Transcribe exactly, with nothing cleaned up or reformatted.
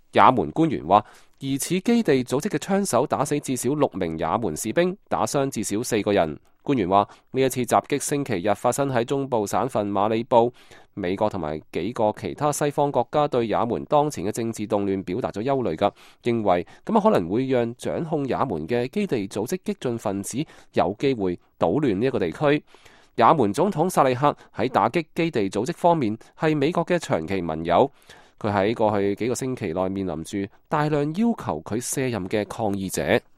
也門官員話，疑似基地組織嘅槍手打死至少六名也門士兵，打傷至少四個人。官員話，呢一次襲擊星期日發生喺中部省份馬里布。美國同埋幾個其他西方國家對也門當前嘅政治動亂表達咗憂慮㗎，認為咁樣可能會讓掌控也門嘅基地組織激進分子有機會搗亂呢一個地區。也門總統薩利克喺打擊基地組織方面係美國嘅長期盟友，佢喺過去幾個星期內面臨住大量要求佢卸任嘅抗議者。